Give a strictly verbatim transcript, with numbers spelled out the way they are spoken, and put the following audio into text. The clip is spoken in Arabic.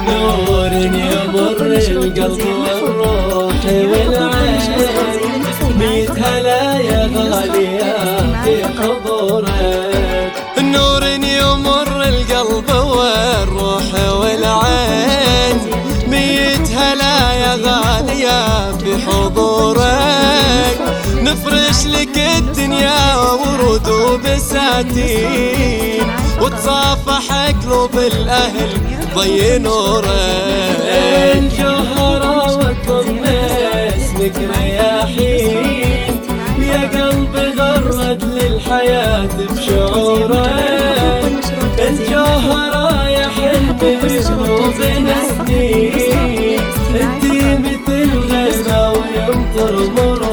نور يمر القلب والروح والعين، ميت هلا يا غالية في حضورك. نور يمر القلب والروح والعين، ميت هلا يا غالية في حضورك. نفرش لك الدنيا ورود وبساتين، وتصافح قلوب الأهل ضي نورك. الجوهرة وتضم اسمك رياحين، يا قلبي غرد للحياة بشعورك. الجوهرة يا حلمي بقلوبنا سنين، انتي مثل غيرها ويمطر مرور.